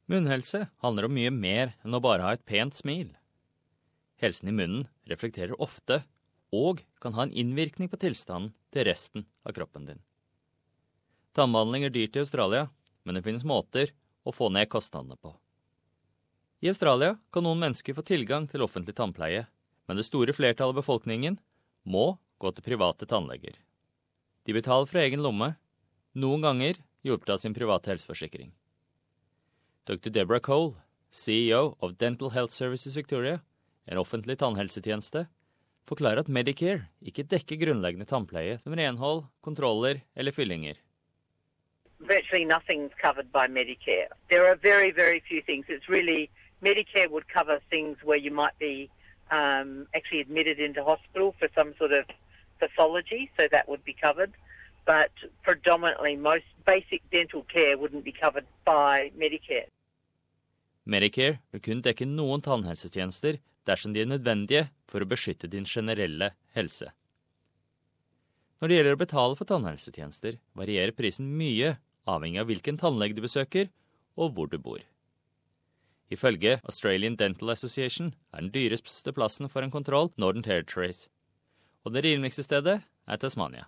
Munnhelse handler om mye mer enn å bare ha et pent smil. Helsen i munnen reflekterer ofte og kan ha en innvirkning på tilstanden til resten av kroppen din. Tannbehandling dyrt i Australia, men det finnes måter å få ned kostnadene på. I Australia kan noen mennesker få tilgang til offentlig tannpleie, men det store flertallet av befolkningen må gå til private tannleger. De betaler fra egen lomme, noen ganger hjulpet av sin private helseforsikring. Dr. Deborah Cole, CEO of Dental Health Services Victoria, en offentlig tannhelsetjeneste, forklarer at Medicare ikke dekker grunnleggende tannpleie som renhold, kontroller eller fyllinger. Virtually nothing's covered by Medicare. There are very, very few things. It's really, Medicare would cover things where you might be actually admitted into hospital for some sort of pathology, so that would be covered. But predominantly, most basic dental care wouldn't be covered by Medicare. Medicare vil kun dekke noen tannhelsetjenester dersom de er nødvendige for å beskytte din generelle helse. Når det gjelder å betale for tannhelsetjenester, varierer prisen mye avhengig av hvilken tannlege du besøker og hvor du bor. Ifølge Australian Dental Association er den dyreste plassen for en kontroll Northern Territories, og det rimeligste stedet er Tasmania.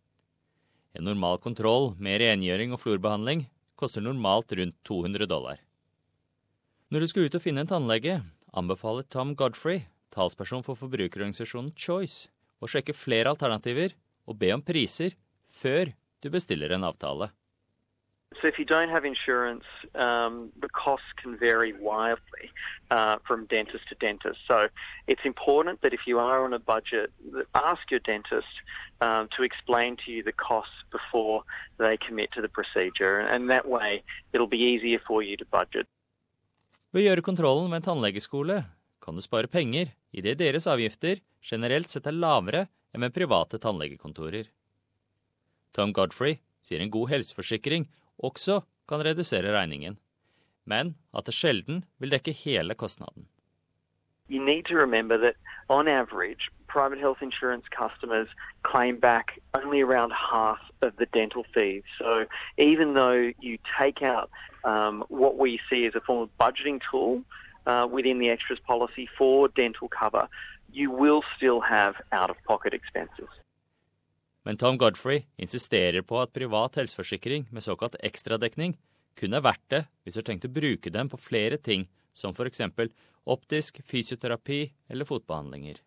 En normal kontroll med rengjøring og florbehandling koster normalt rundt $200. Når du skal ut og finne en tannlege, anbefaler Tom Godfrey, talsperson for forbrukerorganisasjonen Choice, å sjekke flere alternativer og be om priser før du bestiller en avtale. So if you don't have insurance, the costs can vary wildly from dentist to dentist. So it's important that if you are on a budget, ask your dentist to explain to you the costs before they commit to the procedure. And that way, it'll be easier for you to budget. Ved å gjøre kontrollen ved en tannlegeskole kan du spare penger i det deres avgifter generelt sett er lavere enn med private tannlegekontorer. Tom Godfrey sier en god helseforsikring også kan redusere regningen, men at det sjelden vil dekke hele kostnaden. You need to remember that on average, private health insurance customers claim back only around half of the dental fees. So even though you take out what we see as a form of budgeting tool within the extras policy for dental cover, you will still have out-of-pocket expenses. Men Tom Godfrey insisterer på at privat helseforsikring med såkalt ekstradekning kun er verdt det hvis du har tenkt å bruke dem på flere ting, som for eksempel optisk, fysioterapi eller fotbehandlinger.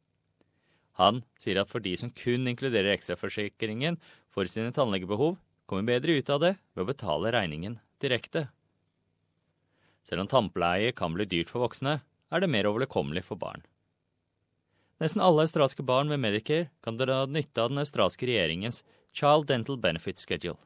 Han sier at for de som kun inkluderer ekstraforsikringen for sine tannlegebehov, kommer bedre ut av det ved å betale regningen direkte. Selv om tannpleie kan bli dyrt for voksne, er det mer overkommelig for barn. Nesten alle australske barn med Medicare kan dra nytte av den australske regjeringens Child Dental Benefit Schedule.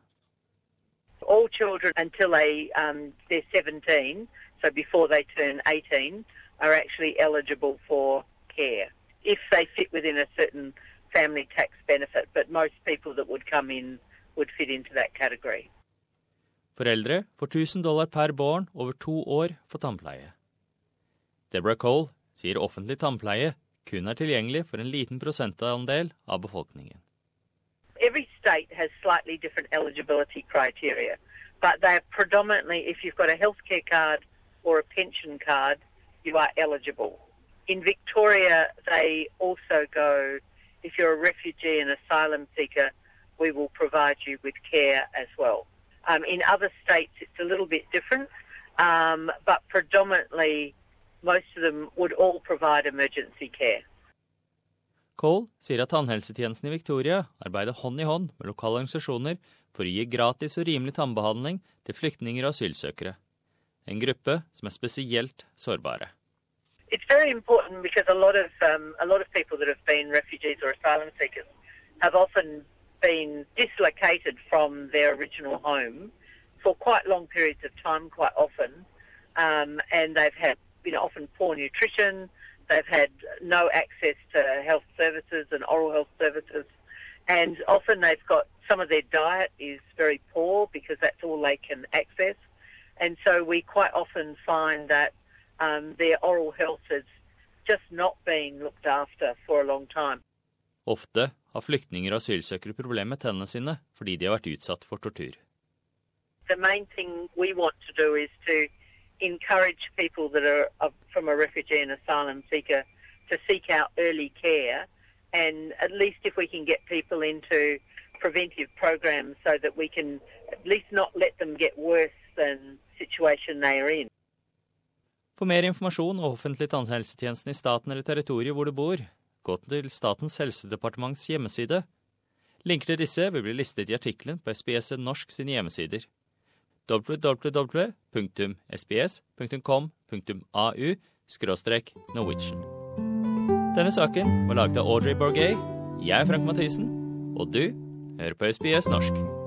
All children until they're 17, so before they turn 18, are actually eligible for care if they fit within a certain family tax benefit, but most people that would come in would fit into that category. Foreldre får $1,000 per barn over 2 år for tannpleie. Deborah Cole sier offentlig tannpleie kun er tilgjengelig for en liten prosentandel av befolkningen. Every state has slightly different eligibility criteria, but they're predominantly, if you've got a healthcare card or a pension card, you are eligible. In Victoria, they also go, if you're a refugee and asylum seeker, we will provide you with care as well. In other states, it's a little bit different, but predominantly, most of them would all provide emergency care. Cole sier at tannhelsetjenesten i Victoria arbeider hånd i hånd med lokale organisasjoner for å gi gratis og rimelig tannbehandling til flyktninger og asylsøkere, en gruppe som er spesielt sårbare. It's very important because a lot of people that have been refugees or asylum seekers have often been dislocated from their original home for quite long periods of time, quite often, and they've had often poor nutrition, they've had no access to health services and oral health services, and often they've got, some of their diet is very poor because that's all they can access, and so we quite often find that their oral health has just not been looked after for a long time. Ofte har flyktninger og asylsøkere problemer med tennene sine fordi de har vært utsatt for tortur. The main thing we want to do is to encourage people that are from a refugee and asylum seeker to seek out early care, and at least if we can get people into preventive programs so that we can at least not let them get worse than the situation they are in. For mer informasjon og offentlig tannhelsetjenesten i staten eller territoriet hvor du bor, gå til Statens helsedepartements hjemmeside. Linker til disse vil bli listet i artikkelen på SBS Norsk sine hjemmesider. www.sbs.com.au/Norwegian. Denne saken var laget av Audrey Borgay. Jeg er Frank Mathisen, og du hører på SBS Norsk.